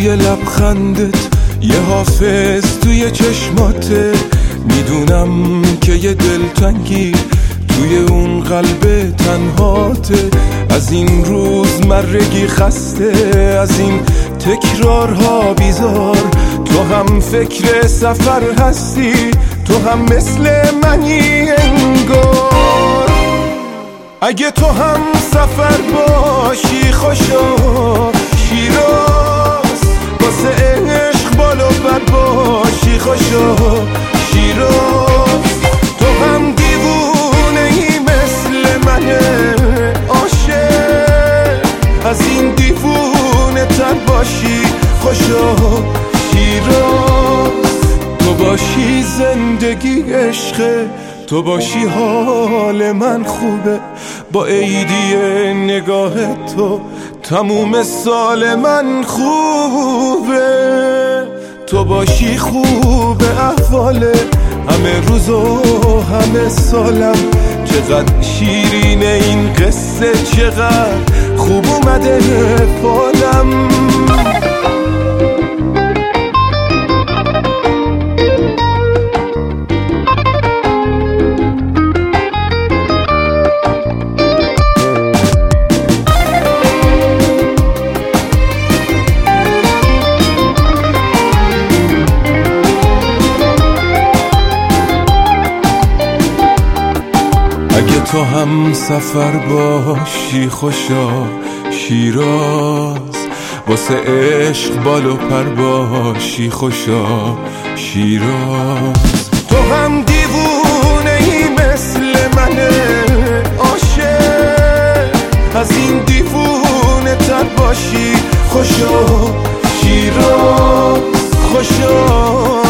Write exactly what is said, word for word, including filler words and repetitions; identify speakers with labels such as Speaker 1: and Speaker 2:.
Speaker 1: یه لبخندت، یه حافظ توی چشماته. میدونم که یه دلتنگی توی اون قلب تنهاته. از این روز مرگی خسته، از این تکرارها بیزار. تو هم فکر سفر هستی، تو هم مثل منی انگار. اگه تو هم سفر باشی خوشا شیراز، واسه عشق بالا بر باشی خوشا شیراز. تو هم دیوونه ای مثل منه عاشق، از این دیوونه تر باشی خوشا شیراز. تو باشی زندگی عشقه، تو باشی حال من خوبه. با عیدی نگاه تو تموم سال من خوبه. تو باشی خوبه احواله همه روز و همه سالم. چقدر شیرینه این قصه، چقدر خوب اومده فالم. اگه تو هم سفر باشی خوشا شیراز، واسه عشق بال و پر باشی خوشا شیراز. تو هم دیوونه ای مثل منه عاشق، از این دیوونه تر باشی خوشا شیراز خوشا